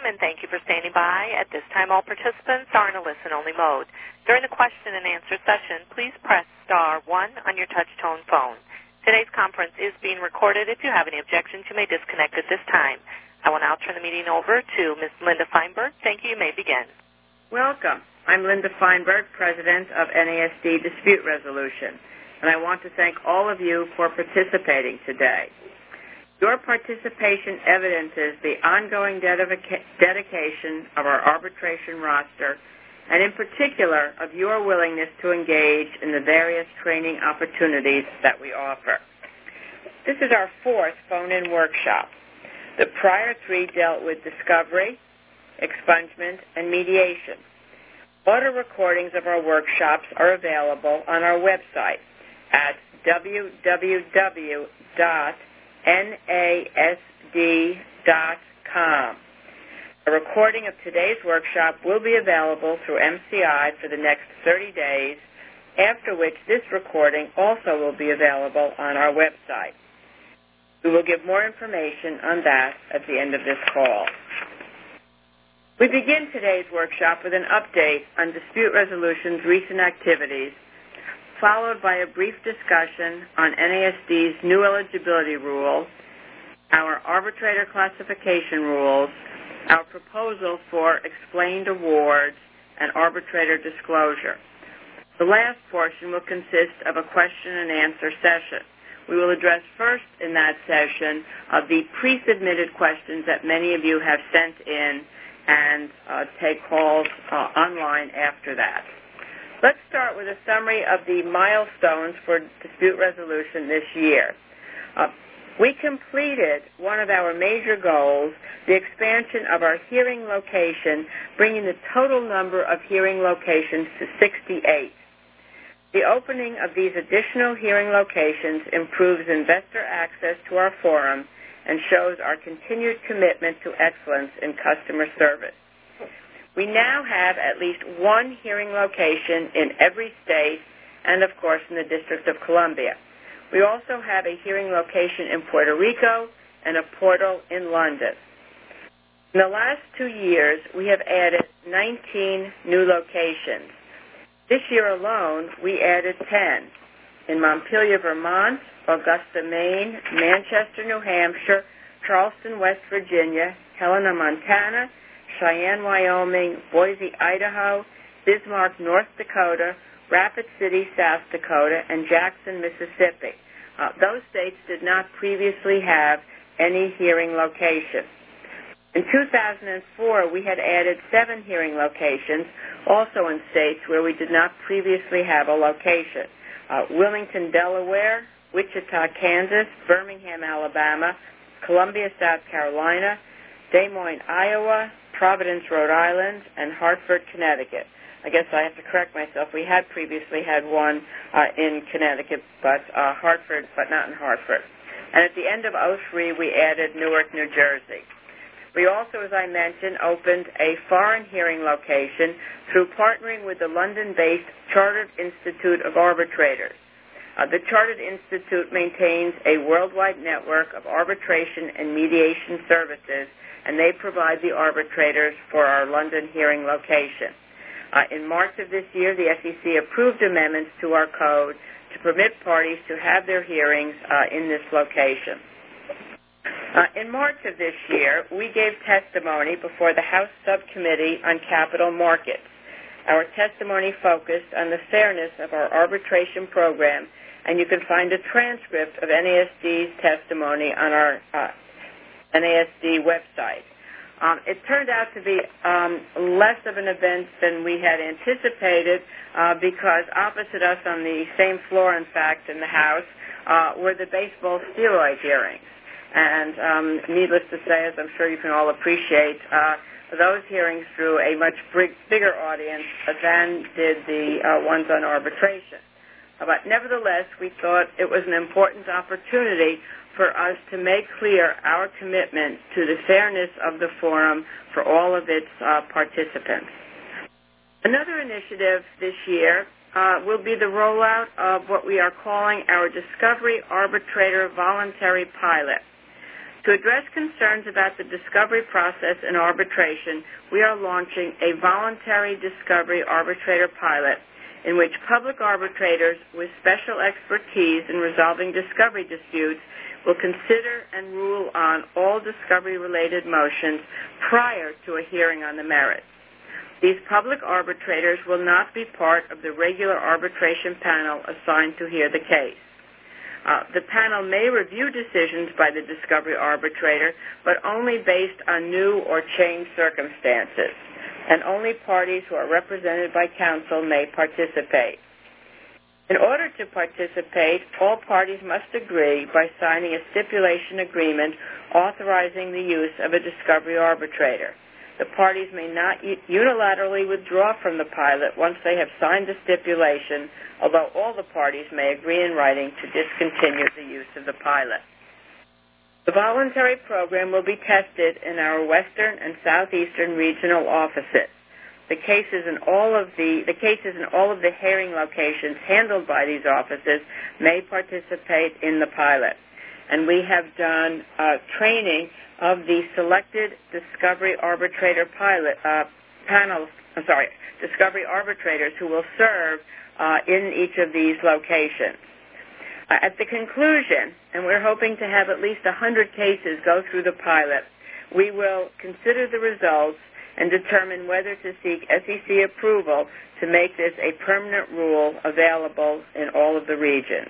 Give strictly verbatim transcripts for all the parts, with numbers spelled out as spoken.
welcome and thank you for standing by. At this time, all participants are in a listen-only mode. During the question and answer session, please press star one on your touch-tone phone. Today's conference is being recorded. If you have any objections, you may disconnect at this time. I will now turn the meeting over to Miz Linda Feinberg. Thank you. You may begin. Welcome. I'm Linda Feinberg, President of N A S D Dispute Resolution, and I want to thank all of you for participating today. Your participation evidences the ongoing dedica- dedication of our arbitration roster, and in particular of your willingness to engage in the various training opportunities that we offer. This is our fourth phone-in workshop. The prior three dealt with discovery, expungement, and mediation. Audio recordings of our workshops are available on our website at w w w dot n a s d dot com. A recording of today's workshop will be available through M C I for the next thirty days, after which this recording also will be available on our website. We will give more information on that at the end of this call. We begin today's workshop with an update on Dispute Resolution's recent activities, followed by a brief discussion on N A S D's new eligibility rules, our arbitrator classification rules, our proposal for explained awards, and arbitrator disclosure. The last portion will consist of a question and answer session. We will address first in that session of the pre-submitted questions that many of you have sent in and uh, take calls uh, online after that. Let's start with a summary of the milestones for dispute resolution this year. Uh, we completed one of our major goals, the expansion of our hearing location, bringing the total number of hearing locations to sixty-eight. The opening of these additional hearing locations improves investor access to our forum and shows our continued commitment to excellence in customer service. We now have at least one hearing location in every state and, of course, in the District of Columbia. We also have a hearing location in Puerto Rico and a portal in London. In the last two years, we have added nineteen new locations. This year alone, we added ten in Montpelier, Vermont, Augusta, Maine, Manchester, New Hampshire, Charleston, West Virginia, Helena, Montana, Cheyenne, Wyoming, Boise, Idaho, Bismarck, North Dakota, Rapid City, South Dakota, and Jackson, Mississippi. Uh, those states did not previously have any hearing locations. In two thousand four, we had added seven hearing locations, also in states where we did not previously have a location. Uh, Wilmington, Delaware, Wichita, Kansas, Birmingham, Alabama, Columbia, South Carolina, Des Moines, Iowa, Providence, Rhode Island, and Hartford, Connecticut. I guess I have to correct myself. We had previously had one uh, in Connecticut, but uh, Hartford, but not in Hartford. And at the end of oh three, we added Newark, New Jersey. We also, as I mentioned, opened a foreign hearing location through partnering with the London-based Chartered Institute of Arbitrators. Uh, the Chartered Institute maintains a worldwide network of arbitration and mediation services, and they provide the arbitrators for our London hearing location. Uh, in March of this year, the S E C approved amendments to our code to permit parties to have their hearings uh, in this location. Uh, in March of this year, we gave testimony before the House Subcommittee on Capital Markets. Our testimony focused on the fairness of our arbitration program, and you can find a transcript of N A S D's testimony on our uh, N A S D website. Um, it turned out to be um, less of an event than we had anticipated uh, because opposite us on the same floor, in fact, in the House, uh, were the baseball steroid hearings. And um, needless to say, as I'm sure you can all appreciate, uh, those hearings drew a much big, bigger audience than did the uh, ones on arbitration. But nevertheless, we thought it was an important opportunity for us to make clear our commitment to the fairness of the forum for all of its uh, participants. Another initiative this year uh, will be the rollout of what we are calling our Discovery Arbitrator Voluntary Pilot. To address concerns about the discovery process in arbitration, we are launching a voluntary discovery arbitrator pilot in which public arbitrators with special expertise in resolving discovery disputes will consider and rule on all discovery-related motions prior to a hearing on the merits. These public arbitrators will not be part of the regular arbitration panel assigned to hear the case. Uh, the panel may review decisions by the discovery arbitrator, but only based on new or changed circumstances, and only parties who are represented by counsel may participate. In order to participate, all parties must agree by signing a stipulation agreement authorizing the use of a discovery arbitrator. The parties may not unilaterally withdraw from the pilot once they have signed the stipulation, although all the parties may agree in writing to discontinue the use of the pilot. The voluntary program will be tested in our western and southeastern regional offices. The cases in all of the the cases in all of the hearing locations handled by these offices may participate in the pilot, and we have done uh, training of the selected discovery arbitrator pilot uh, panels. I'm sorry, discovery arbitrators who will serve uh, in each of these locations. Uh, at the conclusion, and we're hoping to have at least one hundred cases go through the pilot, we will consider the results and determine whether to seek S E C approval to make this a permanent rule available in all of the regions.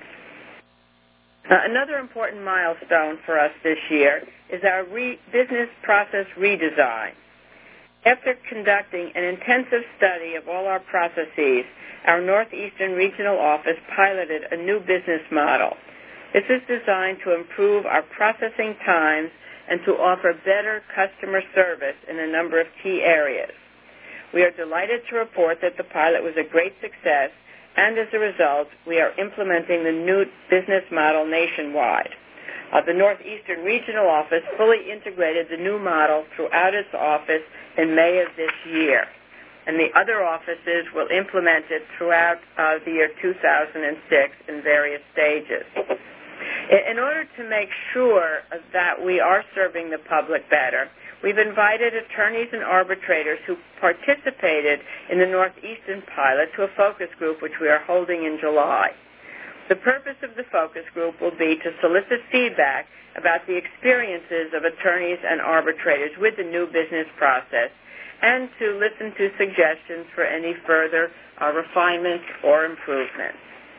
Uh, another important milestone for us this year is our re- business process redesign. After conducting an intensive study of all our processes, our Northeastern Regional Office piloted a new business model. This is designed to improve our processing times and to offer better customer service in a number of key areas. We are delighted to report that the pilot was a great success, and as a result, we are implementing the new business model nationwide. Uh, the Northeastern Regional Office fully integrated the new model throughout its office in May of this year, and the other offices will implement it throughout uh, the year two thousand six in various stages. In order to make sure that we are serving the public better, we've invited attorneys and arbitrators who participated in the Northeastern pilot to a focus group which we are holding in July. The purpose of the focus group will be to solicit feedback about the experiences of attorneys and arbitrators with the new business process and to listen to suggestions for any further uh, refinements or improvements.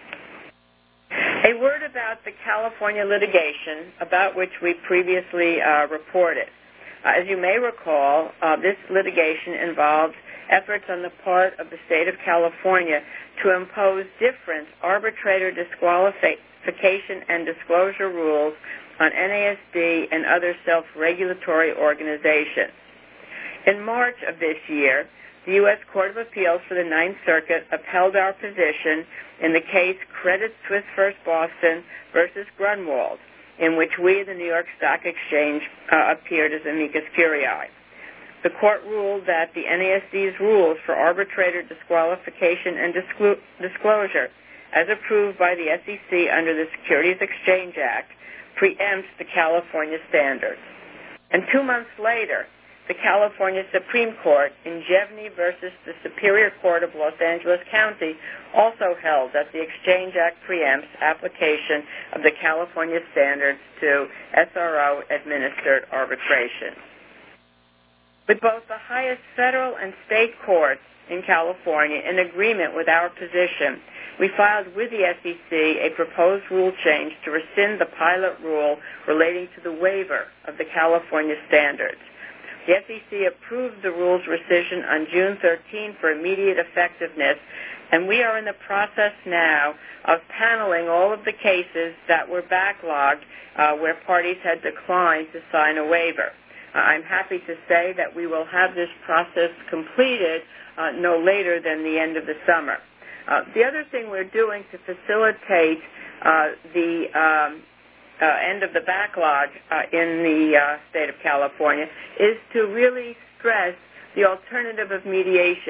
A word about the California litigation about which we previously uh, reported. Uh, as you may recall, uh, this litigation involved efforts on the part of the state of California to impose different arbitrator disqualification and disclosure rules on N A S D and other self-regulatory organizations. In March of this year, the U S Court of Appeals for the Ninth Circuit upheld our position in the case Credit Suisse First Boston versus Grunwald, in which we, the New York Stock Exchange, uh, appeared as amicus curiae. The court ruled that the N A S D's rules for arbitrator disqualification and disclo- disclosure, as approved by the S E C under the Securities Exchange Act, preempts the California standards. And two months later, the California Supreme Court in Jevney versus the Superior Court of Los Angeles County also held that the Exchange Act preempts application of the California standards to S R O-administered arbitration. With both the highest federal and state courts in California in agreement with our position, we filed with the S E C a proposed rule change to rescind the pilot rule relating to the waiver of the California standards. The S E C approved the rule's rescission on June thirteenth for immediate effectiveness, and we are in the process now of paneling all of the cases that were backlogged uh, where parties had declined to sign a waiver. Uh, I'm happy to say that we will have this process completed uh, no later than the end of the summer. Uh, the other thing we're doing to facilitate uh, the um, Uh, end of the backlog uh, in the uh, state of California is to really stress the alternative of mediation.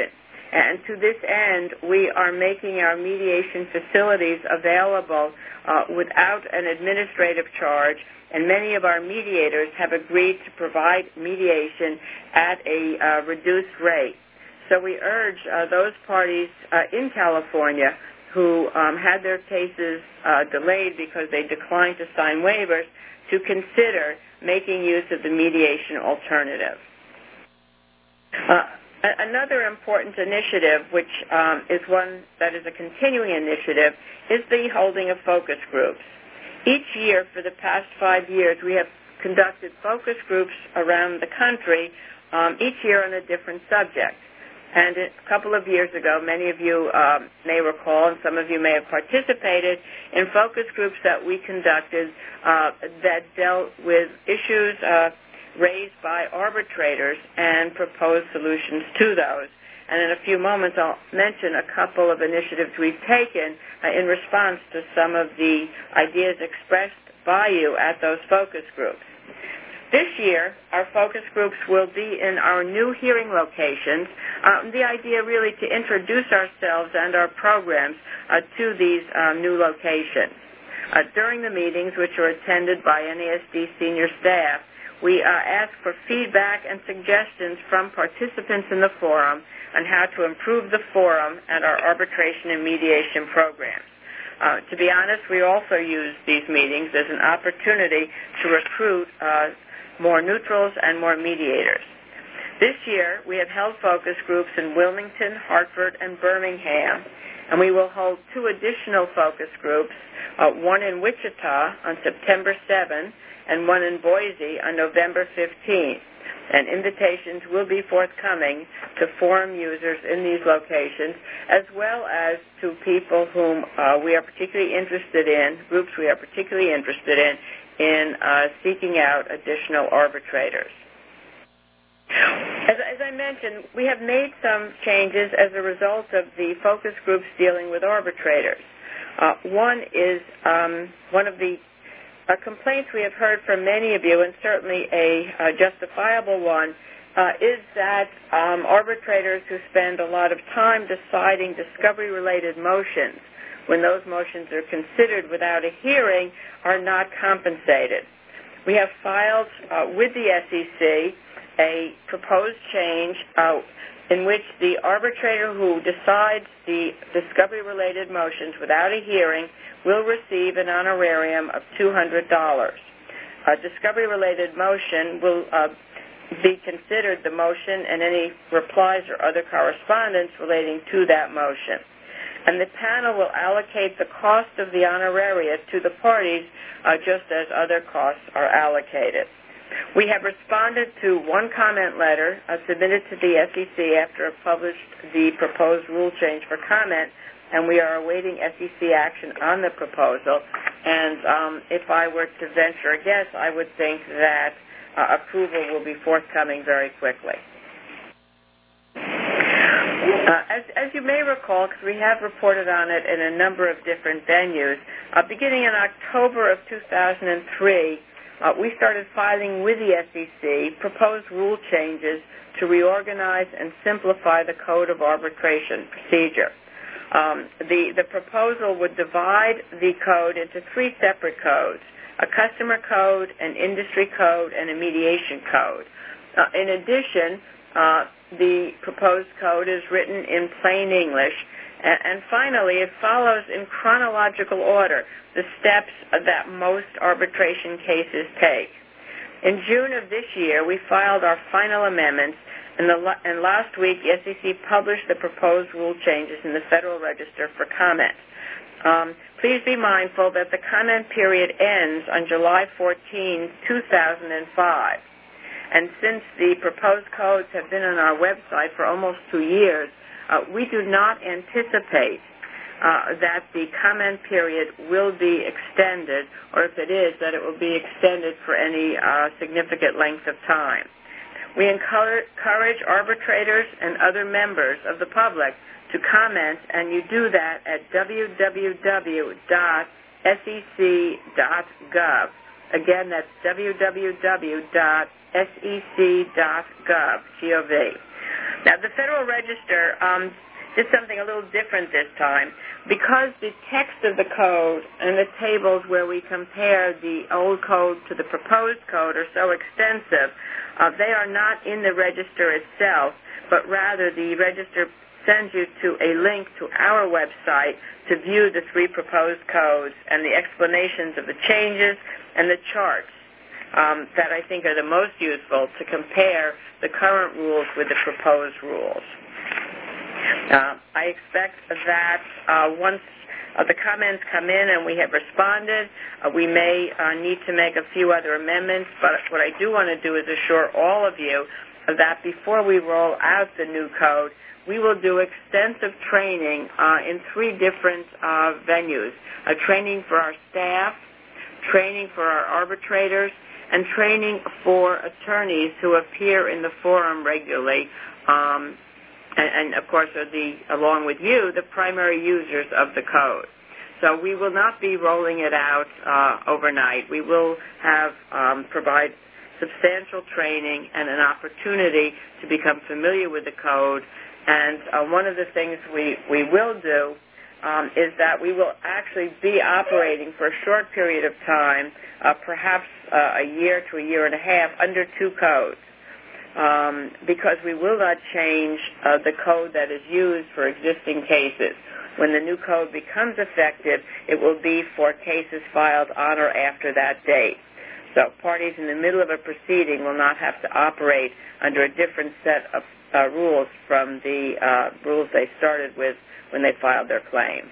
And to this end, we are making our mediation facilities available uh, without an administrative charge, and many of our mediators have agreed to provide mediation at a uh, reduced rate. So we urge uh, those parties uh, in California who um, had their cases uh, delayed because they declined to sign waivers to consider making use of the mediation alternative. Uh, another important initiative, which um, is one that is a continuing initiative, is the holding of focus groups. Each year for the past five years, we have conducted focus groups around the country, um, each year on a different subject. And a couple of years ago, many of you um, may recall, and some of you may have participated in focus groups that we conducted uh, that dealt with issues uh, raised by arbitrators and proposed solutions to those. And in a few moments, I'll mention a couple of initiatives we've taken uh, in response to some of the ideas expressed by you at those focus groups. This year, our focus groups will be in our new hearing locations. Uh, the idea really to introduce ourselves and our programs uh, to these uh, new locations. Uh, during the meetings, which are attended by N A S D senior staff, we uh, ask for feedback and suggestions from participants in the forum on how to improve the forum and our arbitration and mediation programs. Uh, to be honest, we also use these meetings as an opportunity to recruit uh, more neutrals and more mediators. This year, we have held focus groups in Wilmington, Hartford, and Birmingham, and we will hold two additional focus groups, uh, one in Wichita on September seventh and one in Boise on November fifteenth. And invitations will be forthcoming to forum users in these locations, as well as to people whom uh, we are particularly interested in, groups we are particularly interested in, in uh, seeking out additional arbitrators. As, as I mentioned, we have made some changes as a result of the focus groups dealing with arbitrators. Uh, one is um, one of the uh, complaints we have heard from many of you, and certainly a uh, justifiable one, uh, is that um, arbitrators who spend a lot of time deciding discovery-related motions, when those motions are considered without a hearing, are not compensated. We have filed uh, with the S E C a proposed change uh, in which the arbitrator who decides the discovery-related motions without a hearing will receive an honorarium of two hundred dollars. A discovery-related motion will uh, be considered the motion and any replies or other correspondence relating to that motion. And the panel will allocate the cost of the honoraria to the parties uh, just as other costs are allocated. We have responded to one comment letter uh, submitted to the S E C after it published the proposed rule change for comment, and we are awaiting S E C action on the proposal. And um, if I were to venture a guess, I would think that uh, approval will be forthcoming very quickly. Uh, as, as you may recall, because we have reported on it in a number of different venues, uh, beginning in October of two thousand three, uh, we started filing with the S E C proposed rule changes to reorganize and simplify the Code of Arbitration Procedure. Um, the, the proposal would divide the code into three separate codes, a customer code, an industry code, and a mediation code. Uh, in addition, uh, the proposed code is written in plain English, and, and finally, it follows in chronological order the steps that most arbitration cases take. In June of this year, we filed our final amendments, and, the, and last week, the S E C published the proposed rule changes in the Federal Register for comment. Um, please be mindful that the comment period ends on July fourteenth, two thousand five. And since the proposed codes have been on our website for almost two years, uh, we do not anticipate uh, that the comment period will be extended, or if it is, that it will be extended for any uh, significant length of time. We encourage arbitrators and other members of the public to comment, and you do that at w w w dot s e c dot gov. Again, that's w w w dot s e c dot gov, G O V. Now, the Federal Register um, did something a little different this time. Because the text of the code and the tables where we compare the old code to the proposed code are so extensive, uh, they are not in the register itself, but rather the register sends you to a link to our website to view the three proposed codes and the explanations of the changes and the charts um, that I think are the most useful to compare the current rules with the proposed rules. Uh, I expect that uh, once uh, the comments come in and we have responded, uh, we may uh, need to make a few other amendments, but what I do want to do is assure all of you that before we roll out the new code, we will do extensive training uh, in three different uh, venues, uh, training for our staff, training for our arbitrators, and training for attorneys who appear in the forum regularly, um, and, and, of course, are the, along with you, the primary users of the code. So we will not be rolling it out uh, overnight. We will have um, provide substantial training and an opportunity to become familiar with the code. And uh, one of the things we, we will do um, is that we will actually be operating for a short period of time, uh, perhaps uh, a year to a year and a half, under two codes, um, because we will not change uh, the code that is used for existing cases. When the new code becomes effective, it will be for cases filed on or after that date. So parties in the middle of a proceeding will not have to operate under a different set of uh, rules from the uh, rules they started with when they filed their claim.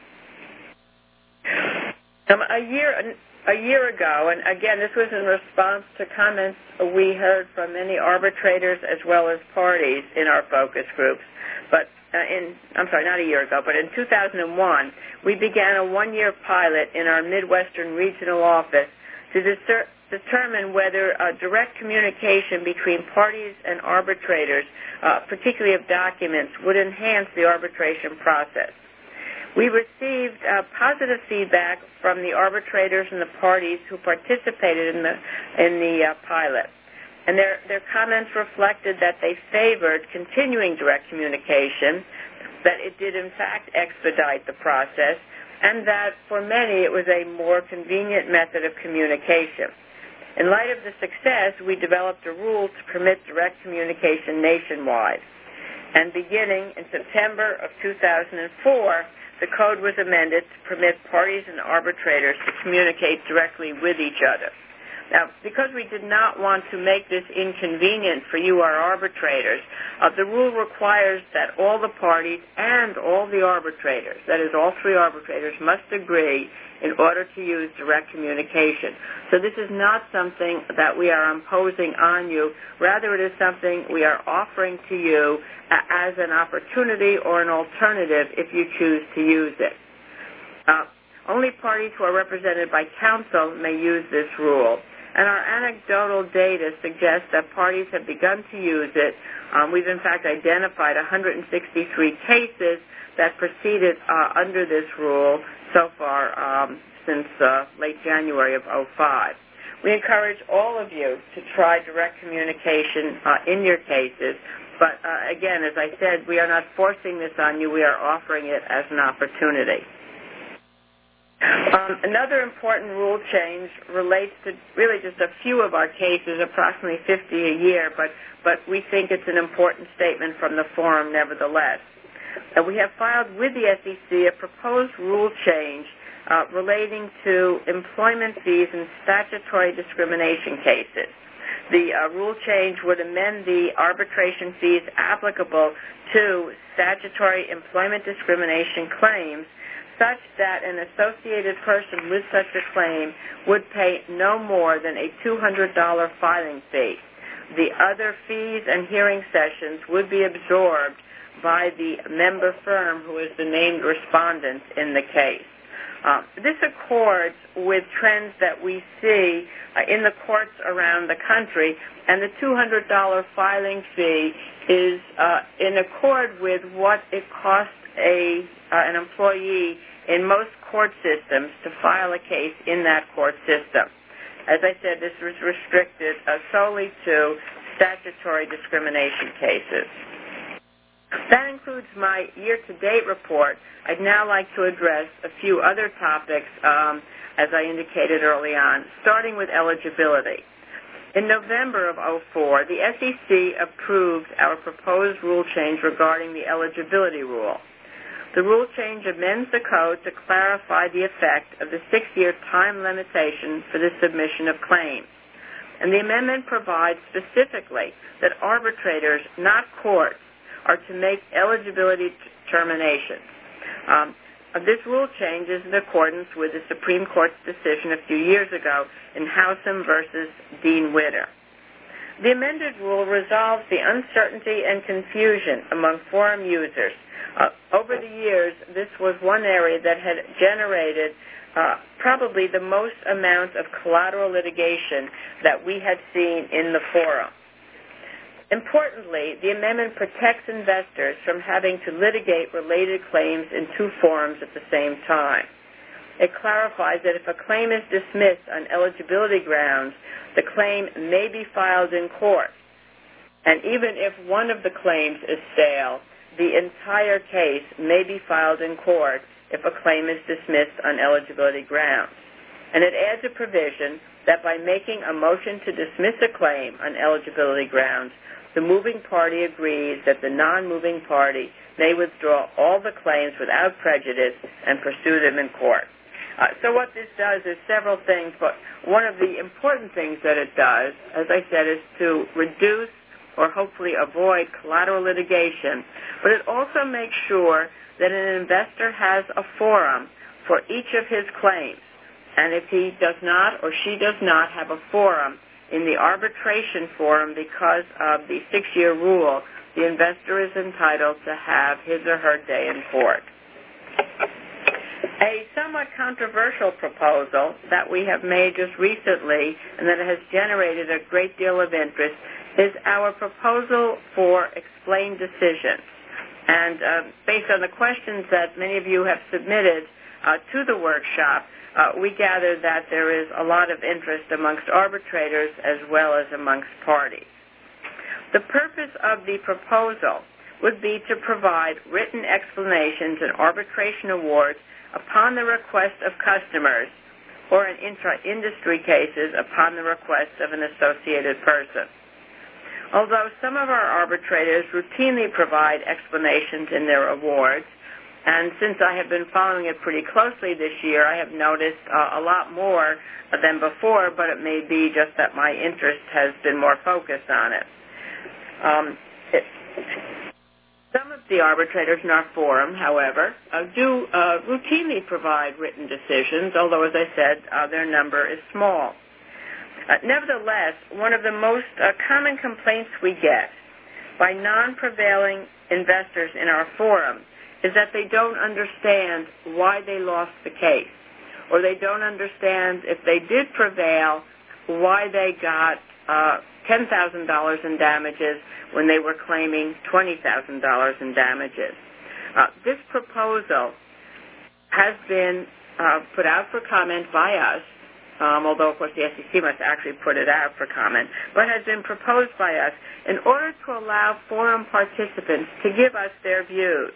Um, a year a year ago, and again, this was in response to comments we heard from many arbitrators as well as parties in our focus groups. But uh, in I'm sorry, not a year ago, but in two thousand one, we began a one-year pilot in our Midwestern regional office to discern determine whether uh, direct communication between parties and arbitrators, uh, particularly of documents, would enhance the arbitration process. We received uh, positive feedback from the arbitrators and the parties who participated in the in the uh, pilot, and their their comments reflected that they favored continuing direct communication, that it did in fact expedite the process, and that for many it was a more convenient method of communication. In light of the success, we developed a rule to permit direct communication nationwide. And beginning in September of two thousand four, the code was amended to permit parties and arbitrators to communicate directly with each other. Now, because we did not want to make this inconvenient for you, our arbitrators, uh, the rule requires that all the parties and all the arbitrators, that is, all three arbitrators, must agree in order to use direct communication. So this is not something that we are imposing on you. Rather, it is something we are offering to you as an opportunity or an alternative if you choose to use it. Uh, only parties who are represented by counsel may use this rule. And our anecdotal data suggests that parties have begun to use it. Um, we've, in fact, identified one hundred sixty-three cases that proceeded uh, under this rule so far um, since uh, late January of oh five. We encourage all of you to try direct communication uh, in your cases. But, uh, again, as I said, we are not forcing this on you. We are offering it as an opportunity. Um, another important rule change relates to really just a few of our cases, approximately fifty a year, but, but we think it's an important statement from the forum nevertheless. Uh, we have filed with the S E C a proposed rule change uh, relating to employment fees in statutory discrimination cases. The uh, rule change would amend the arbitration fees applicable to statutory employment discrimination claims such that an associated person with such a claim would pay no more than a two hundred dollars filing fee. The other fees and hearing sessions would be absorbed by the member firm who is the named respondent in the case. Uh, this accords with trends that we see uh, in the courts around the country, and the two hundred dollars filing fee is uh, in accord with what it costs a uh, an employee in most court systems to file a case in that court system. As I said, this was restricted uh, solely to statutory discrimination cases. That includes my year-to-date report. I'd now like to address a few other topics, um, as I indicated early on, starting with eligibility. In November of oh four, the S E C approved our proposed rule change regarding the eligibility rule. The rule change amends the code to clarify the effect of the six-year time limitation for the submission of claims. And the amendment provides specifically that arbitrators, not courts, are to make eligibility determinations. Um, this rule change is in accordance with the Supreme Court's decision a few years ago in Howsam versus Dean Witter. The amended rule resolves the uncertainty and confusion among forum users. Uh, over the years, this was one area that had generated uh, probably the most amount of collateral litigation that we had seen in the forum. Importantly, the amendment protects investors from having to litigate related claims in two forums at the same time. It clarifies that if a claim is dismissed on eligibility grounds, the claim may be filed in court. And even if one of the claims is stale, the entire case may be filed in court if a claim is dismissed on eligibility grounds. And it adds a provision that by making a motion to dismiss a claim on eligibility grounds, the moving party agrees that the non-moving party may withdraw all the claims without prejudice and pursue them in court. Uh, so what this does is several things, but one of the important things that it does, as I said, is to reduce or hopefully avoid collateral litigation, but it also makes sure that an investor has a forum for each of his claims. And if he does not or she does not have a forum in the arbitration forum because of the six-year rule, the investor is entitled to have his or her day in court. A somewhat controversial proposal that we have made just recently and that has generated a great deal of interest is our proposal for explained decisions. And uh, based on the questions that many of you have submitted uh, to the workshop, uh, we gather that there is a lot of interest amongst arbitrators as well as amongst parties. The purpose of the proposal would be to provide written explanations and arbitration awards upon the request of customers or in intra-industry cases upon the request of an associated person. Although some of our arbitrators routinely provide explanations in their awards, and since I have been following it pretty closely this year, I have noticed uh, a lot more than before, but it may be just that my interest has been more focused on it. Um, it some of the arbitrators in our forum, however, uh, do uh, routinely provide written decisions, although, as I said, uh, their number is small. Uh, nevertheless, one of the most uh, common complaints we get by non-prevailing investors in our forum is that they don't understand why they lost the case, or they don't understand if they did prevail, why they got uh, ten thousand dollars in damages when they were claiming twenty thousand dollars in damages. Uh, this proposal has been uh, put out for comment by us, Um, although, of course, the S E C must actually put it out for comment, but has been proposed by us in order to allow forum participants to give us their views.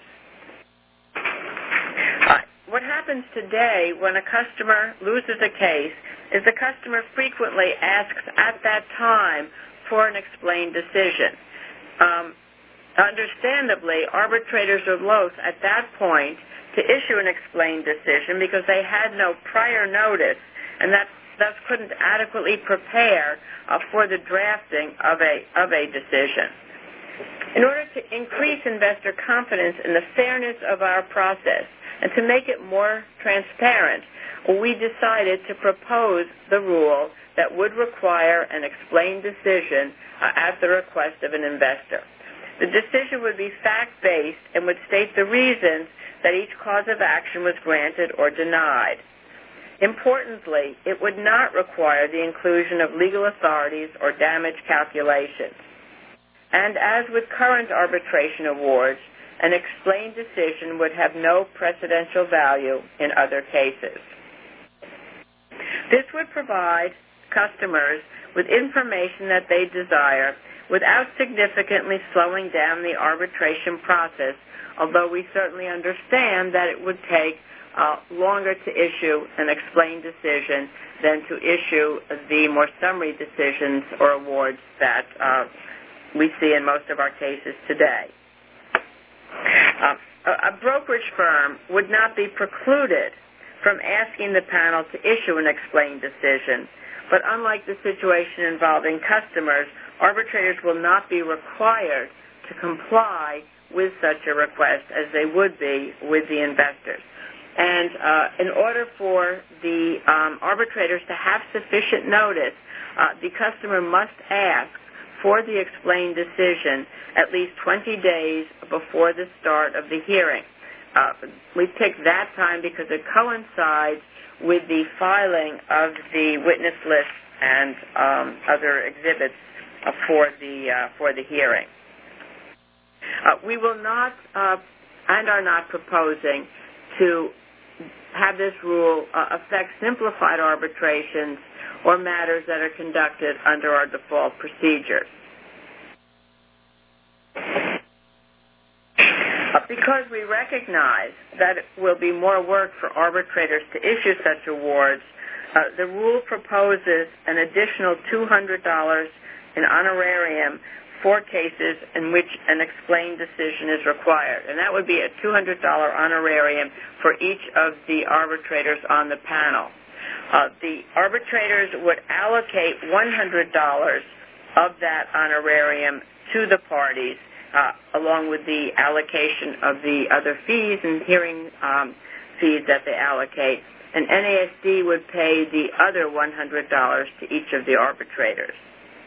Uh, what happens today when a customer loses a case is the customer frequently asks at that time for an explained decision. Um, understandably, arbitrators are loath at that point to issue an explained decision because they had no prior notice and that thus couldn't adequately prepare uh, for the drafting of a of a decision. In order to increase investor confidence in the fairness of our process and to make it more transparent, we decided to propose the rule that would require an explained decision uh, at the request of an investor. The decision would be fact-based and would state the reasons that each cause of action was granted or denied. Importantly, it would not require the inclusion of legal authorities or damage calculations. And as with current arbitration awards, an explained decision would have no precedential value in other cases. This would provide customers with information that they desire without significantly slowing down the arbitration process, although we certainly understand that it would take uh, longer to issue an explained decision than to issue the more summary decisions or awards that uh, we see in most of our cases today. Uh, a brokerage firm would not be precluded from asking the panel to issue an explained decision, but unlike the situation involving customers, arbitrators will not be required to comply with such a request as they would be with the investors. And uh, in order for the um, arbitrators to have sufficient notice, uh, the customer must ask for the explained decision at least twenty days before the start of the hearing. Uh, we pick that time because it coincides with the filing of the witness list and um, other exhibits uh, for the uh, for the hearing. Uh, we will not uh, and are not proposing to have this rule uh, affect simplified arbitrations or matters that are conducted under our default procedures. Uh, because we recognize that it will be more work for arbitrators to issue such awards, uh, the rule proposes an additional two hundred dollars in honorarium for cases in which an explained decision is required. And that would be a two hundred dollars honorarium for each of the arbitrators on the panel. Uh, the arbitrators would allocate one hundred dollars of that honorarium to the parties, uh, along with the allocation of the other fees and hearing um, fees that they allocate. And N A S D would pay the other one hundred dollars to each of the arbitrators.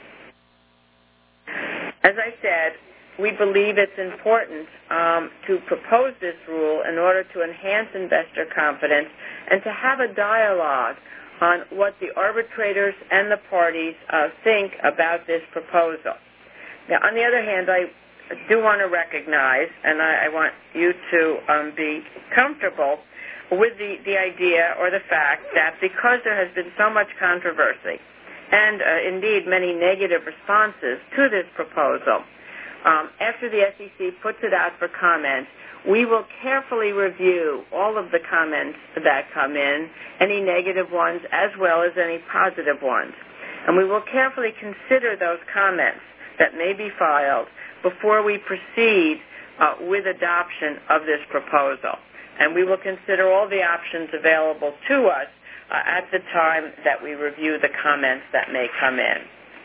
As I said, we believe it's important um, to propose this rule in order to enhance investor confidence and to have a dialogue on what the arbitrators and the parties uh, think about this proposal. Now, on the other hand, I do want to recognize, and I, I want you to um, be comfortable with the, the idea or the fact that because there has been so much controversy and, uh, indeed, many negative responses to this proposal, um, after the S E C puts it out for comment, we will carefully review all of the comments that come in, any negative ones as well as any positive ones. And we will carefully consider those comments that may be filed before we proceed uh, with adoption of this proposal. And we will consider all the options available to us uh, at the time that we review the comments that may come in.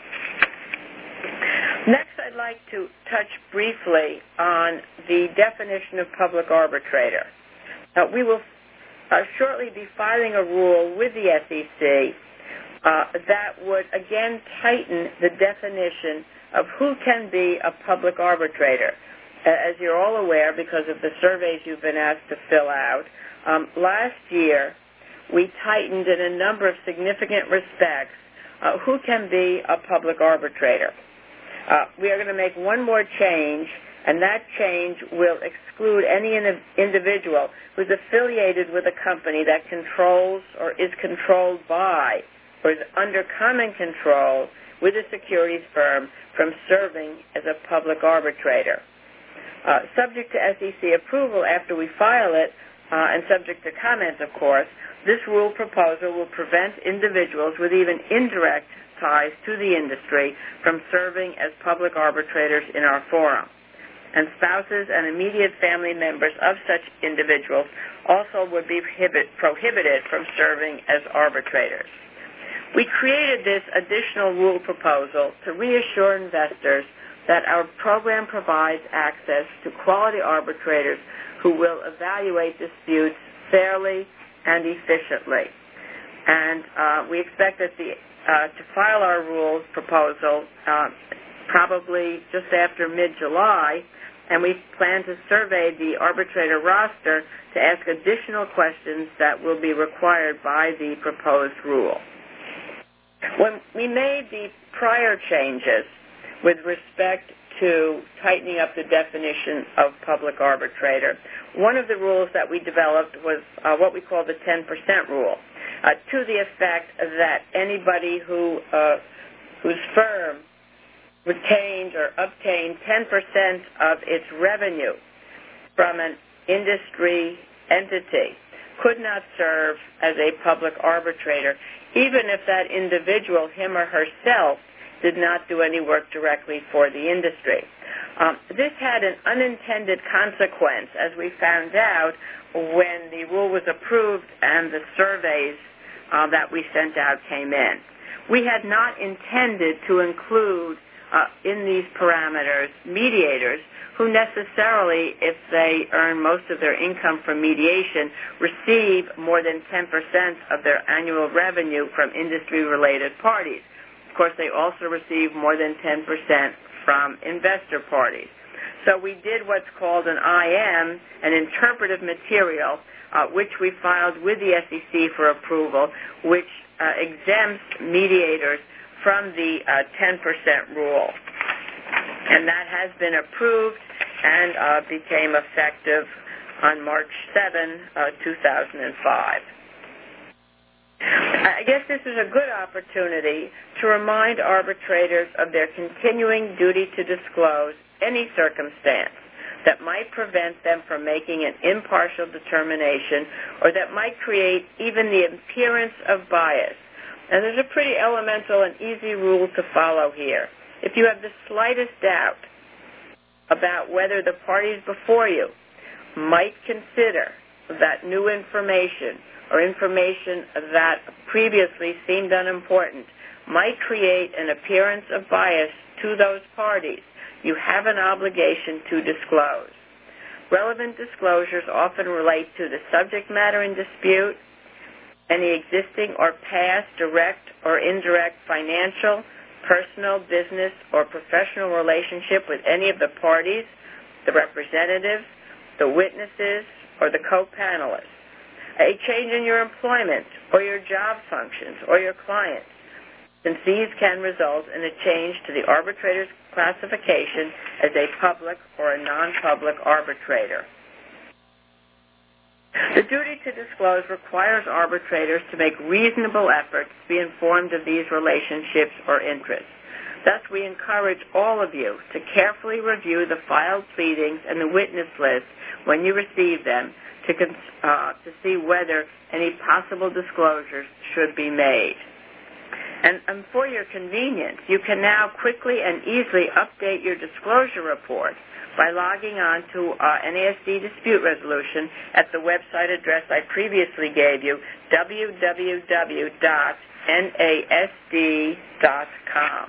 Next, I'd like to touch briefly on the definition of public arbitrator. Uh, we will uh, shortly be filing a rule with the S E C uh, that would again tighten the definition of who can be a public arbitrator. Uh, as you're all aware, because of the surveys you've been asked to fill out, um, last year we tightened in a number of significant respects uh, who can be a public arbitrator. Uh, we are going to make one more change, and that change will exclude any in- individual who is affiliated with a company that controls or is controlled by or is under common control with a securities firm from serving as a public arbitrator. Uh, subject to S E C approval after we file it, uh, and subject to comments, of course, this rule proposal will prevent individuals with even indirect ties to the industry from serving as public arbitrators in our forum. And spouses and immediate family members of such individuals also would be prohibit, prohibited from serving as arbitrators. We created this additional rule proposal to reassure investors that our program provides access to quality arbitrators who will evaluate disputes fairly and efficiently. And uh, we expect that the Uh, to file our rules proposal uh, probably just after mid-July, and we plan to survey the arbitrator roster to ask additional questions that will be required by the proposed rule. When we made the prior changes with respect to tightening up the definition of public arbitrator, one of the rules that we developed was uh, what we call the ten percent rule. Uh, to the effect that anybody who uh, whose firm retained or obtained ten percent of its revenue from an industry entity could not serve as a public arbitrator, even if that individual, him or herself, did not do any work directly for the industry. Um, this had an unintended consequence, as we found out when the rule was approved and the surveys uh, that we sent out came in. We had not intended to include uh, in these parameters mediators who necessarily, if they earn most of their income from mediation, receive more than ten percent of their annual revenue from industry-related parties. Of course, they also receive more than ten percent from investor parties. So we did what's called an I M, an interpretive material, uh, which we filed with the S E C for approval, which uh, exempts mediators from the uh, ten percent rule. And that has been approved and uh, became effective on March seventh, uh, two thousand five. I guess this is a good opportunity to remind arbitrators of their continuing duty to disclose any circumstance that might prevent them from making an impartial determination or that might create even the appearance of bias. And there's a pretty elemental and easy rule to follow here. If you have the slightest doubt about whether the parties before you might consider that new information or information that previously seemed unimportant might create an appearance of bias to those parties, you have an obligation to disclose. Relevant disclosures often relate to the subject matter in dispute, any existing or past direct or indirect financial, personal, business, or professional relationship with any of the parties, the representatives, the witnesses, or the co-panelists, a change in your employment or your job functions or your clients, since these can result in a change to the arbitrator's classification as a public or a non-public arbitrator. The duty to disclose requires arbitrators to make reasonable efforts to be informed of these relationships or interests. Thus, we encourage all of you to carefully review the filed pleadings and the witness list when you receive them to, uh, to see whether any possible disclosures should be made. And, and for your convenience, you can now quickly and easily update your disclosure report by logging on to uh, N A S D Dispute Resolution at the website address I previously gave you, w w w dot N A S D dot com.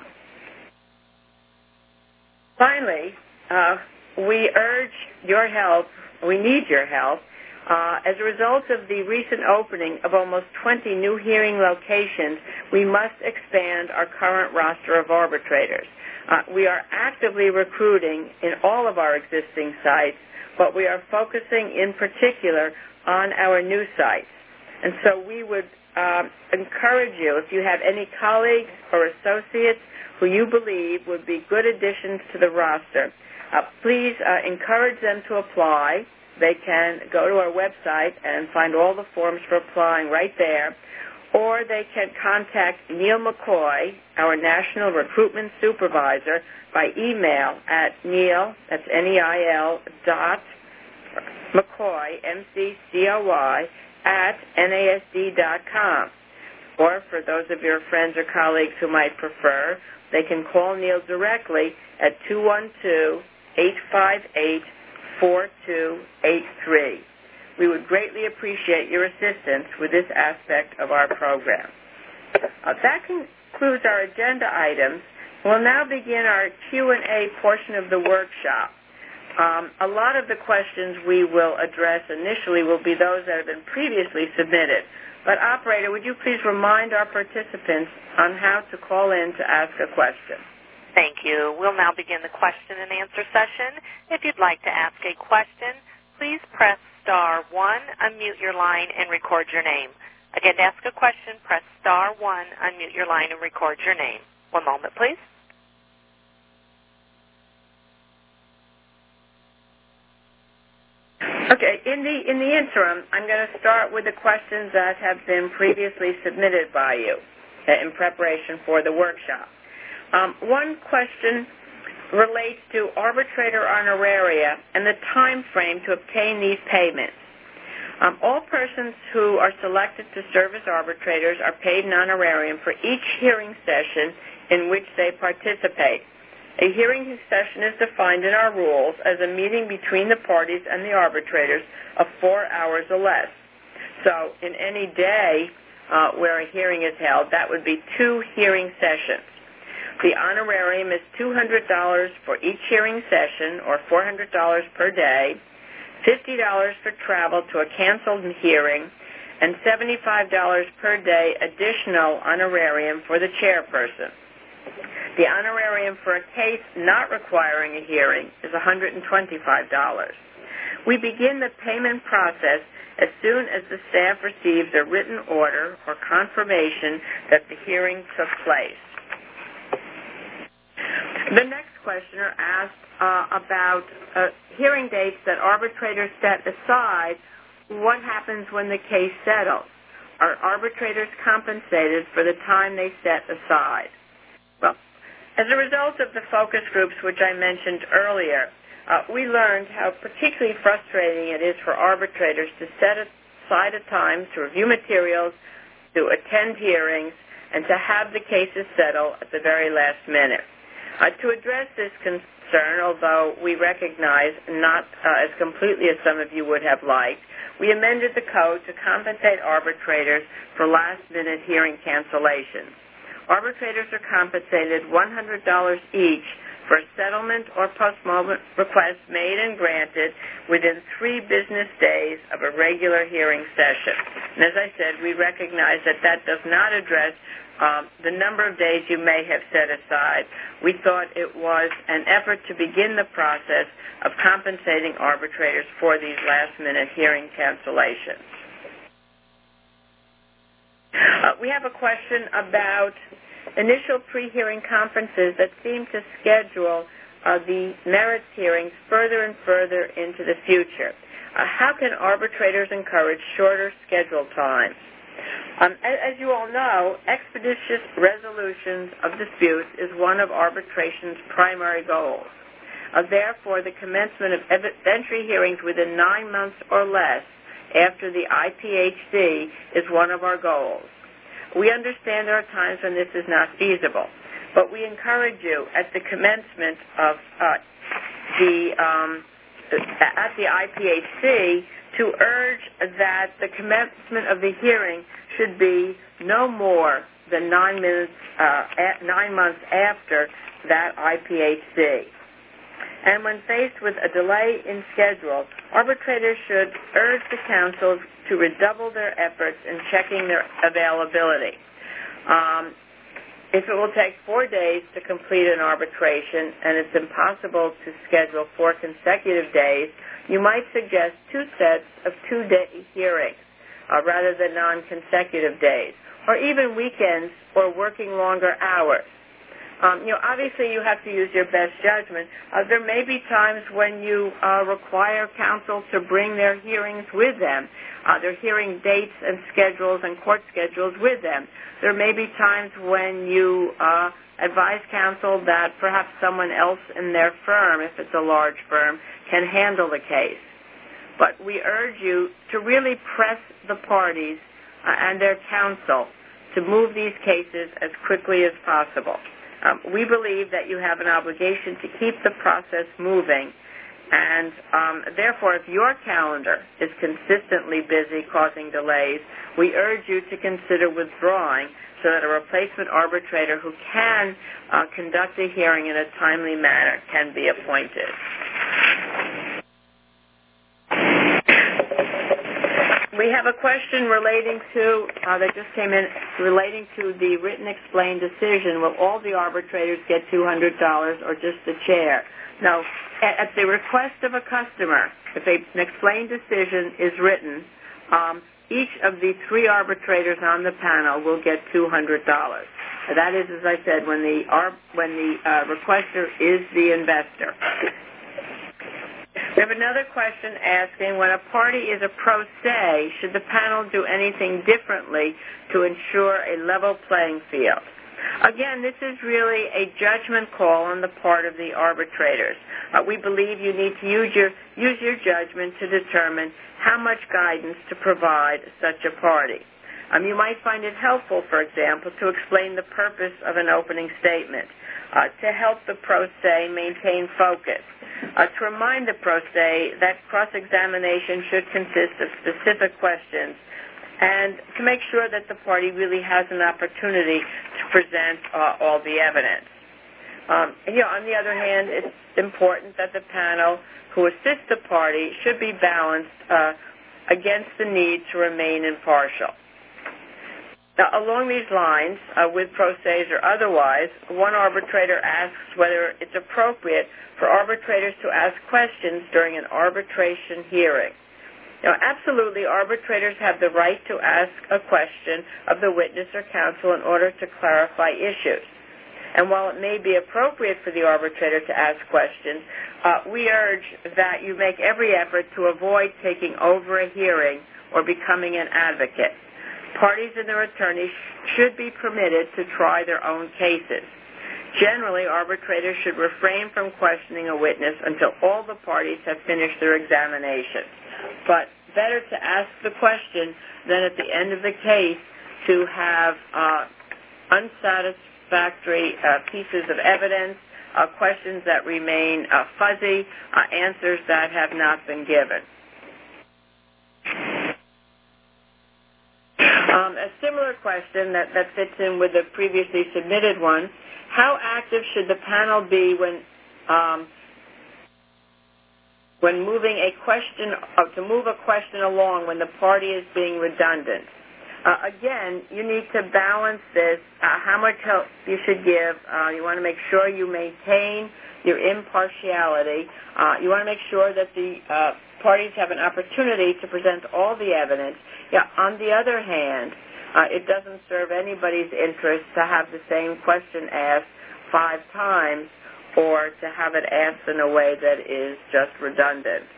Finally, uh, we urge your help, we need your help, Uh, as a result of the recent opening of almost twenty new hearing locations, we must expand our current roster of arbitrators. Uh, we are actively recruiting in all of our existing sites, but we are focusing in particular on our new sites. And so we would uh, encourage you, if you have any colleagues or associates who you believe would be good additions to the roster, uh, please uh, encourage them to apply. They can go to our website and find all the forms for applying right there, or they can contact Neil McCoy, our National Recruitment Supervisor, by email at Neil, that's N E I L, dot McCoy, M C C O Y, at N A S D dot com. Or for those of your friends or colleagues who might prefer, they can call Neil directly at two one two, eight five eight, four two eight three. We would greatly appreciate your assistance with this aspect of our program. Uh, that concludes our agenda items. We'll now begin our Q and A portion of the workshop. Um, a lot of the questions we will address initially will be those that have been previously submitted. But, operator, would you please remind our participants on how to call in to ask a question? Thank you. We'll now begin the question and answer session. If you'd like to ask a question, please press star one, unmute your line, and record your name. Again, to ask a question, press star one, unmute your line, and record your name. One moment, please. Okay, in the in the interim, I'm going to start with the questions that have been previously submitted by you in preparation for the workshop. Um, one question relates to arbitrator honoraria and the time frame to obtain these payments. Um, all persons who are selected to serve as arbitrators are paid an honorarium for each hearing session in which they participate. A hearing session is defined in our rules as a meeting between the parties and the arbitrators of four hours or less. So in any day uh, where a hearing is held, that would be two hearing sessions. The honorarium is two hundred dollars for each hearing session, or four hundred dollars per day, fifty dollars for travel to a canceled hearing, and seventy-five dollars per day additional honorarium for the chairperson. The honorarium for a case not requiring a hearing is one hundred twenty-five dollars. We begin the payment process as soon as the staff receives a written order or confirmation that the hearing took place. The next questioner asked uh, about uh, hearing dates that arbitrators set aside. What happens when the case settles? Are arbitrators compensated for the time they set aside? Well, as a result of the focus groups which I mentioned earlier, uh, we learned how particularly frustrating it is for arbitrators to set aside a time to review materials, to attend hearings, and to have the cases settle at the very last minute. Uh, to address this concern, although we recognize not uh, as completely as some of you would have liked, we amended the code to compensate arbitrators for last-minute hearing cancellations. Arbitrators are compensated one hundred dollars each for settlement or postponement requests made and granted within three business days of a regular hearing session. And as I said, we recognize that that does not address Um, the number of days you may have set aside. We thought it was an effort to begin the process of compensating arbitrators for these last-minute hearing cancellations. Uh, we have a question about initial pre-hearing conferences that seem to schedule uh, the merits hearings further and further into the future. Uh, how can arbitrators encourage shorter schedule times? Um, as, as you all know, expeditious resolutions of disputes is one of arbitration's primary goals. Uh, therefore, the commencement of evidentiary hearings within nine months or less after the I P H C is one of our goals. We understand there are times when this is not feasible, but we encourage you at the commencement of uh, the um, at the I P H C to urge that the commencement of the hearing should be no more than nine minutes, uh, at nine months after that I P H C. And when faced with a delay in schedule, arbitrators should urge the counsel to redouble their efforts in checking their availability. Um, if it will take four days to complete an arbitration and it's impossible to schedule four consecutive days, you might suggest two sets of two-day hearings uh, rather than non-consecutive days, or even weekends or working longer hours. Um, you know, obviously you have to use your best judgment. Uh, there may be times when you uh, require counsel to bring their hearings with them, uh, their hearing dates and schedules and court schedules with them. There may be times when you uh, advise counsel that perhaps someone else in their firm, if it's a large firm, can handle the case. But we urge you to really press the parties uh, and their counsel to move these cases as quickly as possible. Um, we believe that you have an obligation to keep the process moving, and um, therefore, if your calendar is consistently busy causing delays, we urge you to consider withdrawing so that a replacement arbitrator who can uh, conduct a hearing in a timely manner can be appointed. We have a question relating to, uh, that just came in, relating to the written explained decision. Will all the arbitrators get two hundred dollars or just the chair? No. At, at the request of a customer, if a, an explained decision is written, um, each of the three arbitrators on the panel will get two hundred dollars. That is, as I said, when the, when the uh, requester is the investor. We have another question asking, when a party is a pro se, should the panel do anything differently to ensure a level playing field? Again, this is really a judgment call on the part of the arbitrators. Uh, we believe you need to use your, use your judgment to determine how much guidance to provide such a party. Um, you might find it helpful, for example, to explain the purpose of an opening statement, uh, to help the pro se maintain focus, uh, to remind the pro se that cross-examination should consist of specific questions, and to make sure that the party really has an opportunity to present uh, all the evidence. Um, you know, on the other hand, it's important that the panel who assists the party should be balanced uh, against the need to remain impartial. Now, along these lines, uh, with pro ses or otherwise, one arbitrator asks whether it's appropriate for arbitrators to ask questions during an arbitration hearing. Now, absolutely, arbitrators have the right to ask a question of the witness or counsel in order to clarify issues. And while it may be appropriate for the arbitrator to ask questions, uh, we urge that you make every effort to avoid taking over a hearing or becoming an advocate. Parties and their attorneys should be permitted to try their own cases. Generally, arbitrators should refrain from questioning a witness until all the parties have finished their examination. But better to ask the question than at the end of the case to have uh, unsatisfactory uh, pieces of evidence, uh, questions that remain uh, fuzzy, uh, answers that have not been given. Um, a similar question that, that fits in with the previously submitted one, how active should the panel be when um, when moving a question, uh, to move a question along when the party is being redundant? Uh, again, you need to balance this, uh, how much help you should give. Uh, you want to make sure you maintain your impartiality. Uh, you want to make sure that the uh, parties have an opportunity to present all the evidence. Yeah, on the other hand, uh, it doesn't serve anybody's interest to have the same question asked five times or to have it asked in a way that is just redundant.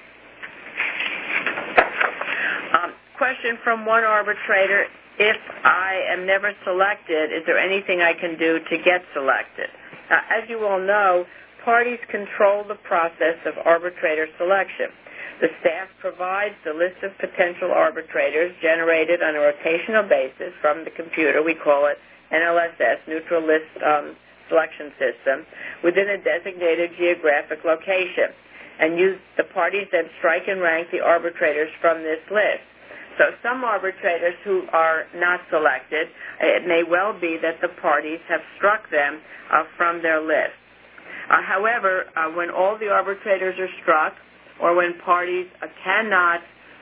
Um, question from one arbitrator, if I am never selected, is there anything I can do to get selected? Uh, as you all know, parties control the process of arbitrator selection. The staff provides the list of potential arbitrators generated on a rotational basis from the computer. We call it N L S S, Neutral List um, Selection System, within a designated geographic location. And use, the parties then strike and rank the arbitrators from this list. So some arbitrators who are not selected, it may well be that the parties have struck them uh, from their list. Uh, however, uh, when all the arbitrators are struck, or when parties uh, cannot,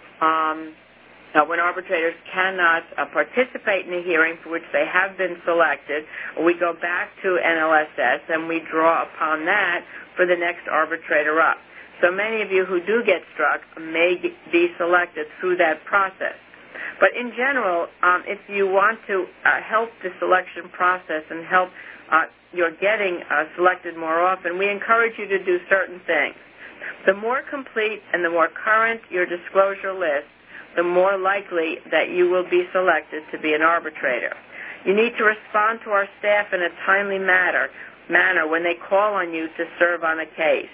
um, uh, when arbitrators cannot uh, participate in a hearing for which they have been selected, we go back to N L S S and we draw upon that for the next arbitrator up. So many of you who do get struck may be selected through that process. But in general, um, if you want to uh, help the selection process and help uh, your getting uh, selected more often, we encourage you to do certain things. The more complete and the more current your disclosure list, the more likely that you will be selected to be an arbitrator. You need to respond to our staff in a timely manner, manner when they call on you to serve on a case.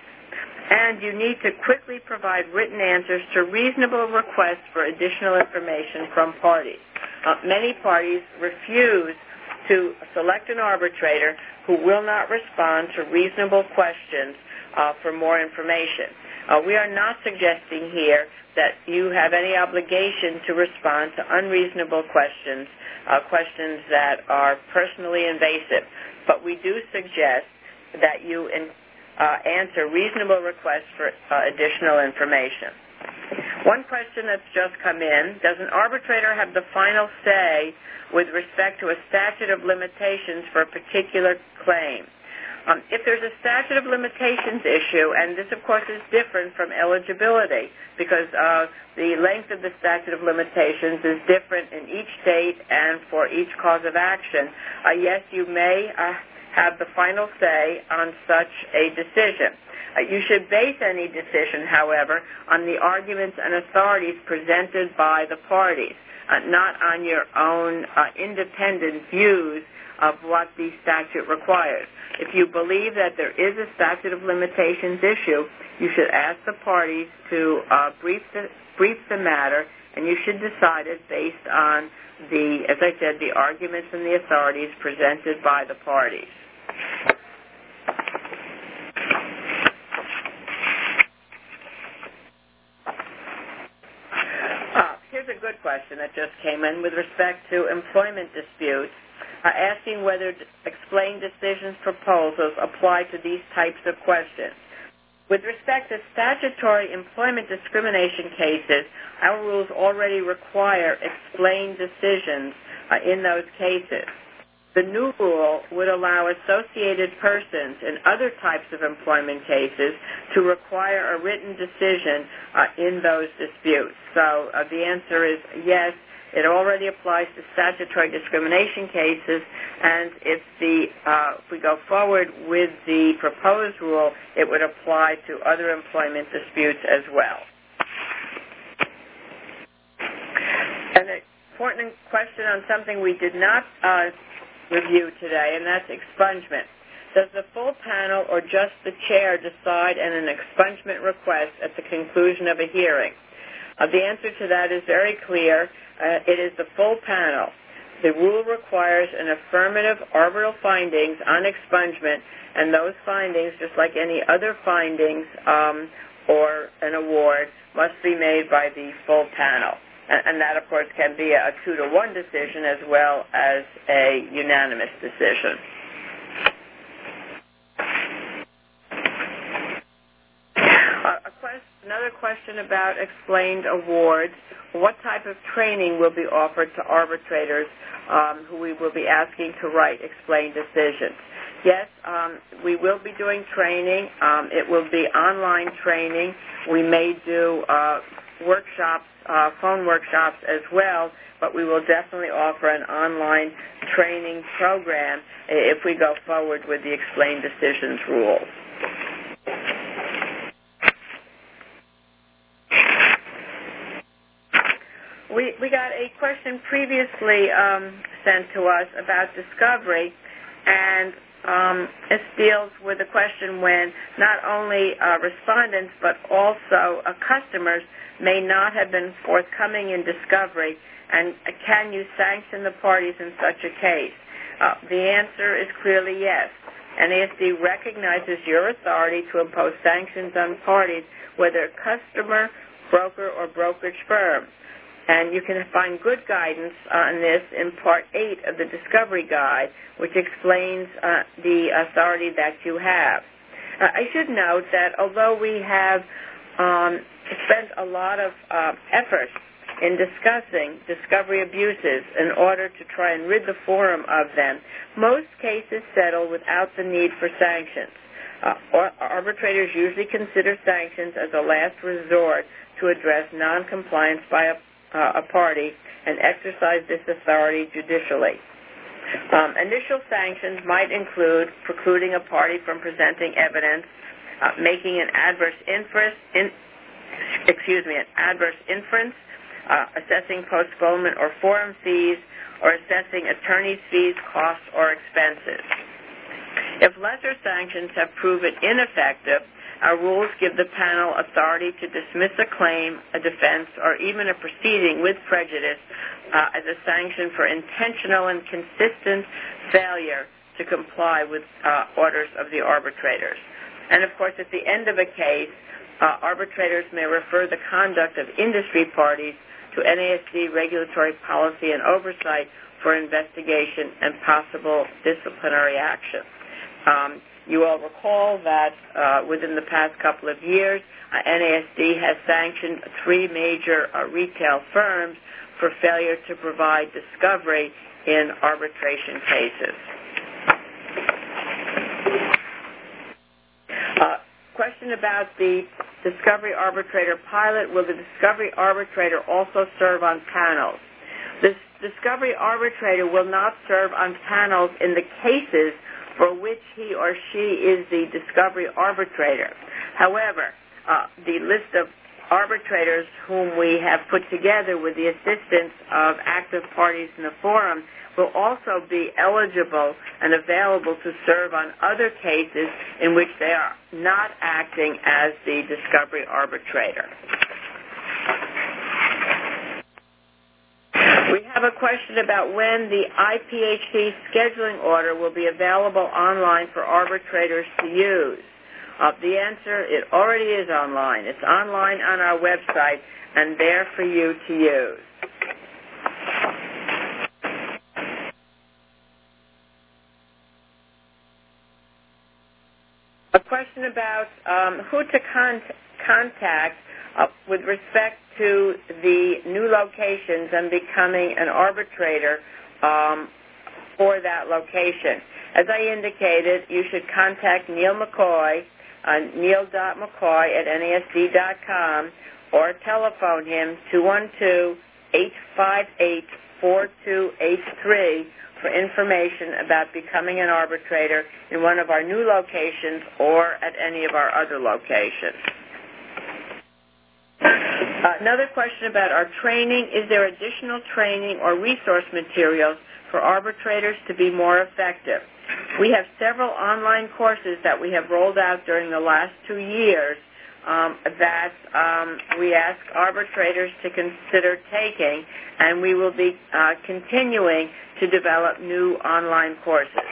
And you need to quickly provide written answers to reasonable requests for additional information from parties. Uh, many parties refuse to select an arbitrator who will not respond to reasonable questions uh, for more information. Uh, we are not suggesting here that you have any obligation to respond to unreasonable questions, uh, questions that are personally invasive, but we do suggest that you in, uh, answer reasonable requests for uh, additional information. One question that's just come in, does an arbitrator have the final say with respect to a statute of limitations for a particular claim? Um, if there's a statute of limitations issue, and this, of course, is different from eligibility because uh, the length of the statute of limitations is different in each state and for each cause of action, uh, yes, you may uh, have the final say on such a decision. Uh, you should base any decision, however, on the arguments and authorities presented by the parties, uh, not on your own uh, independent views of what the statute requires. If you believe that there is a statute of limitations issue, you should ask the parties to uh, brief the brief the matter, and you should decide it based on the, as I said, the arguments and the authorities presented by the parties. Uh, here's a good question that just came in with respect to employment disputes, uh, asking whether explained decisions proposals apply to these types of questions. With respect to statutory employment discrimination cases, our rules already require explained decisions uh, in those cases. The new rule would allow associated persons in other types of employment cases to require a written decision uh, in those disputes. So uh, the answer is yes. It already applies to statutory discrimination cases, and if the uh, if we go forward with the proposed rule, it would apply to other employment disputes as well. An important question on something we did not uh, review today, and that's expungement. Does the full panel or just the chair decide on an expungement request at the conclusion of a hearing? Uh, the answer to that is very clear. Uh, it is the full panel. The rule requires an affirmative arbitral findings on expungement, and those findings, just like any other findings um, or an award, must be made by the full panel. And, and that, of course, can be a two to one decision as well as a unanimous decision. Uh, a quest, another question about explained awards. What type of training will be offered to arbitrators um, who we will be asking to write explained decisions? Yes, um, we will be doing training. Um, it will be online training. We may do uh, workshops, uh, phone workshops as well, but we will definitely offer an online training program if we go forward with the explained decisions rules. We, we got a question previously um, sent to us about discovery, and um, this deals with a question when not only uh, respondents but also uh, customers may not have been forthcoming in discovery, and uh, can you sanction the parties in such a case? Uh, the answer is clearly yes. N A S D recognizes your authority to impose sanctions on parties, whether customer, broker, or brokerage firm. And you can find good guidance on this in Part eight of the Discovery Guide, which explains uh, the authority that you have. Uh, I should note that although we have um, spent a lot of uh, effort in discussing discovery abuses in order to try and rid the forum of them, most cases settle without the need for sanctions. Uh, arbitrators usually consider sanctions as a last resort to address noncompliance by a Uh, a party and exercise this authority judicially. Um, initial sanctions might include precluding a party from presenting evidence, uh, making an adverse inference, in, excuse me, an adverse inference, uh, assessing postponement or forum fees, or assessing attorney's fees, costs, or expenses. If lesser sanctions have proven ineffective, our rules give the panel authority to dismiss a claim, a defense, or even a proceeding with prejudice uh, as a sanction for intentional and consistent failure to comply with uh, orders of the arbitrators. And, of course, at the end of a case, uh, arbitrators may refer the conduct of industry parties to N A S D regulatory policy and oversight for investigation and possible disciplinary action. Um, You all recall that uh, within the past couple of years, uh, N A S D has sanctioned three major uh, retail firms for failure to provide discovery in arbitration cases. Uh, question about the discovery arbitrator pilot. Will the discovery arbitrator also serve on panels? The discovery arbitrator will not serve on panels in the cases for which he or she is the discovery arbitrator. However, uh, the list of arbitrators whom we have put together with the assistance of active parties in the forum will also be eligible and available to serve on other cases in which they are not acting as the discovery arbitrator. We have a question about when the I P H C scheduling order will be available online for arbitrators to use. Uh, the answer, it already is online. It's online on our website and there for you to use. A question about um, who to con- contact uh, with respect to the new locations and becoming an arbitrator um, for that location. As I indicated, you should contact Neil McCoy, uh, neil dot mccoy at N A S D dot com, or telephone him two one two, eight five eight, four two eight three for information about becoming an arbitrator in one of our new locations or at any of our other locations. Uh, another question about our training. Is there additional training or resource materials for arbitrators to be more effective? We have several online courses that we have rolled out during the last two years um, that um, we ask arbitrators to consider taking, and we will be uh, continuing to develop new online courses.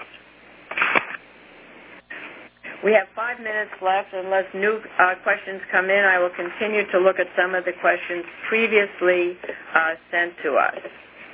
We have five minutes left. Unless new uh, questions come in, I will continue to look at some of the questions previously uh, sent to us.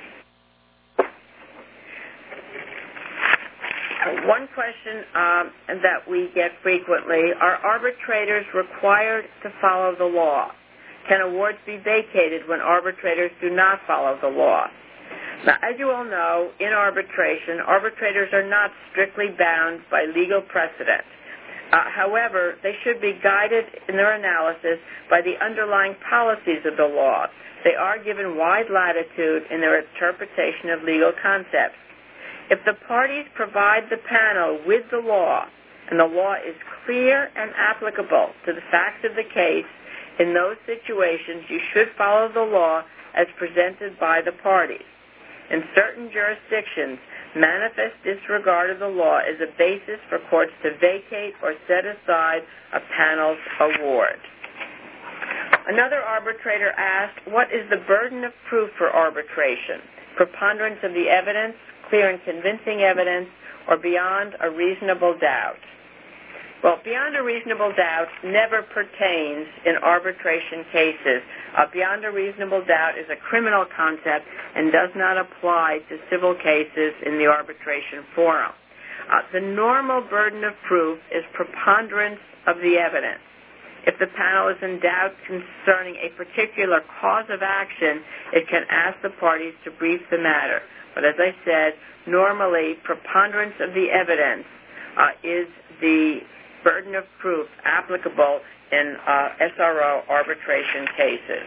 One question um, that we get frequently, are arbitrators required to follow the law? Can awards be vacated when arbitrators do not follow the law? Now, as you all know, in arbitration, arbitrators are not strictly bound by legal precedent. Uh, however, they should be guided in their analysis by the underlying policies of the law. They are given wide latitude in their interpretation of legal concepts. If the parties provide the panel with the law, and the law is clear and applicable to the facts of the case, in those situations you should follow the law as presented by the parties. In certain jurisdictions, manifest disregard of the law is a basis for courts to vacate or set aside a panel's award. Another arbitrator asked, what is the burden of proof for arbitration? Preponderance of the evidence, clear and convincing evidence, or beyond a reasonable doubt? Well, beyond a reasonable doubt never pertains in arbitration cases. Uh, beyond a reasonable doubt is a criminal concept and does not apply to civil cases in the arbitration forum. Uh, the normal burden of proof is preponderance of the evidence. If the panel is in doubt concerning a particular cause of action, it can ask the parties to brief the matter. But as I said, normally preponderance of the evidence uh, is the burden of proof applicable in uh, S R O arbitration cases.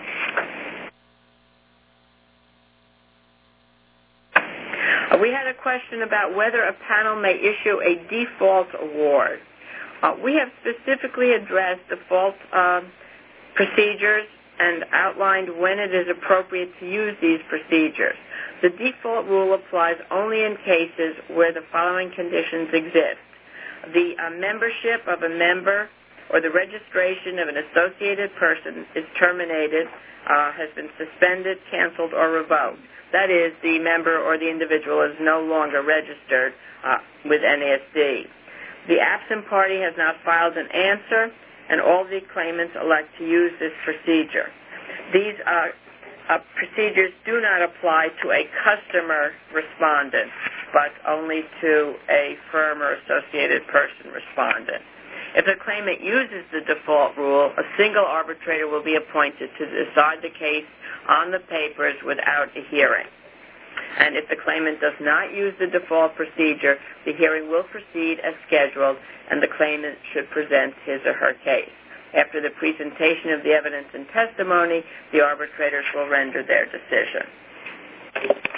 Uh, we had a question about whether a panel may issue a default award. Uh, we have specifically addressed default uh, procedures and outlined when it is appropriate to use these procedures. The default rule applies only in cases where the following conditions exist. The uh, membership of a member or the registration of an associated person is terminated, uh, has been suspended, canceled, or revoked. That is, the member or the individual is no longer registered uh, with N A S D. The absent party has not filed an answer, and all the claimants elect to use this procedure. These uh, uh, procedures do not apply to a customer respondent, but only to a firm or associated person respondent. If the claimant uses the default rule, a single arbitrator will be appointed to decide the case on the papers without a hearing. And if the claimant does not use the default procedure, the hearing will proceed as scheduled, and the claimant should present his or her case. After the presentation of the evidence and testimony, the arbitrators will render their decision.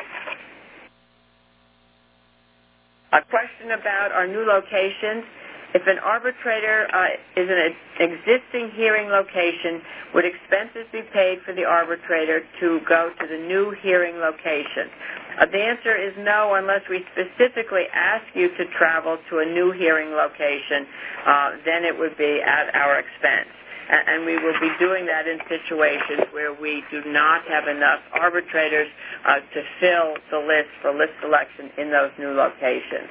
A question about our new locations. If an arbitrator uh, is in an existing hearing location, would expenses be paid for the arbitrator to go to the new hearing location? Uh, the answer is no, unless we specifically ask you to travel to a new hearing location. Uh, then it would be at our expense. And we will be doing that in situations where we do not have enough arbitrators uh, to fill the list for list selection in those new locations.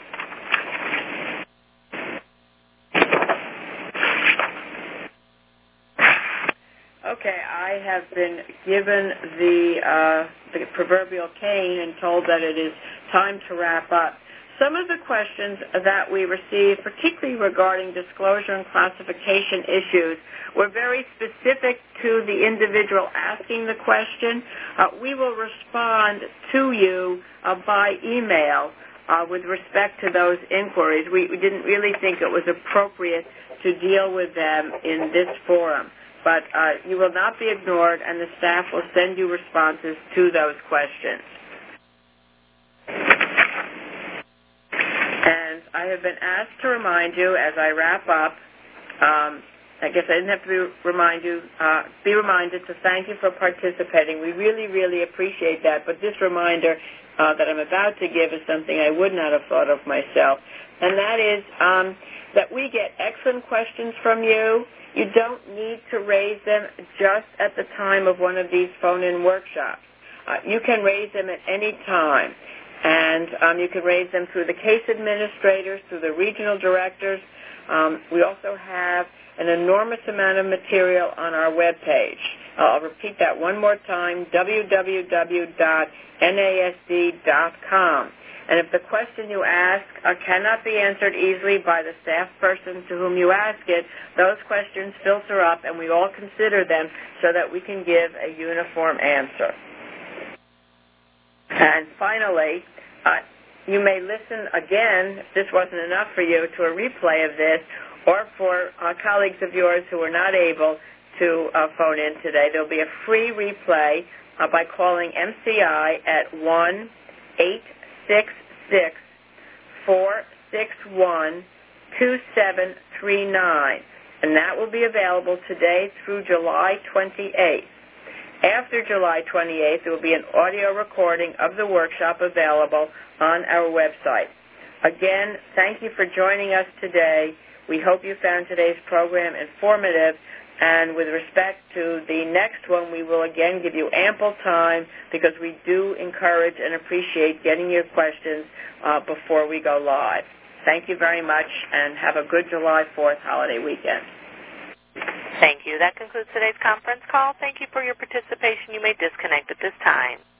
Okay, I have been given the, uh, the proverbial cane and told that it is time to wrap up. Some of the questions that we received, particularly regarding disclosure and classification issues, were very specific to the individual asking the question. Uh, we will respond to you uh, by email uh, with respect to those inquiries. We, we didn't really think it was appropriate to deal with them in this forum. But uh, you will not be ignored, and the staff will send you responses to those questions. And I have been asked to remind you as I wrap up, um, I guess I didn't have to be, remind you, uh, be reminded to thank you for participating. We really, really appreciate that. But this reminder uh, that I'm about to give is something I would not have thought of myself. And that is um, that we get excellent questions from you. You don't need to raise them just at the time of one of these phone-in workshops. Uh, you can raise them at any time. And um, you can raise them through the case administrators, through the regional directors. Um, we also have an enormous amount of material on our webpage. Uh, I'll repeat that one more time, w w w dot n a s d dot com. And if the question you ask uh, cannot be answered easily by the staff person to whom you ask it, those questions filter up, and we all consider them so that we can give a uniform answer. And finally, uh, you may listen again, if this wasn't enough for you, to a replay of this, or for uh, colleagues of yours who were not able to uh, phone in today. There will be a free replay uh, by calling M C I at one eight six six, four six one, two seven three nine, and that will be available today through July twenty-eighth. After July twenty-eighth, there will be an audio recording of the workshop available on our website. Again, thank you for joining us today. We hope you found today's program informative, and with respect to the next one, we will again give you ample time because we do encourage and appreciate getting your questions uh, before we go live. Thank you very much, and have a good July fourth holiday weekend. Thank you. That concludes today's conference call. Thank you for your participation. You may disconnect at this time.